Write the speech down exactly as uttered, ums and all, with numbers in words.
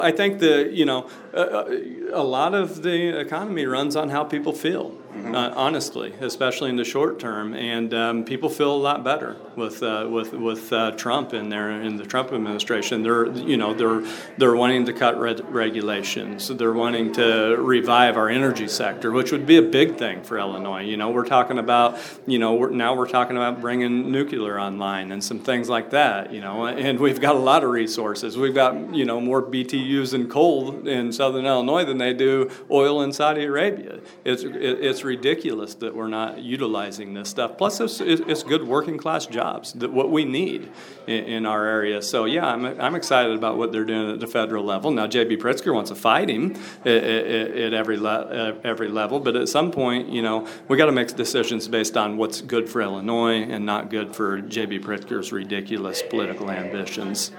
I think that, you know, uh, a lot of the economy runs on how people feel, mm-hmm. uh, honestly, especially in the short term. And um, people feel a lot better with uh, with with uh, Trump in there, in the Trump administration. They're, you know, they're they're wanting to cut red regulations. They're wanting to revive our energy sector, which would be a big thing for Illinois. You know, we're talking about, you know, we're, now we're talking about bringing nuclear online and some things like that. You know, and we've got a lot of resources. We've got, you know, more B T Us and coal in southern Illinois than they do oil in Saudi Arabia. It's it's ridiculous that we're not utilizing this stuff. Plus, it's, it's good working class jobs, that what we need in, in our area. So yeah, I'm I'm excited about what they're doing at the federal level. Now, J B. Pritzker wants to fight him at, at, at every le- every level, but at some point, you know, we got to make decisions based on what's good for Illinois and not good for J B. Pritzker's ridiculous political ambitions.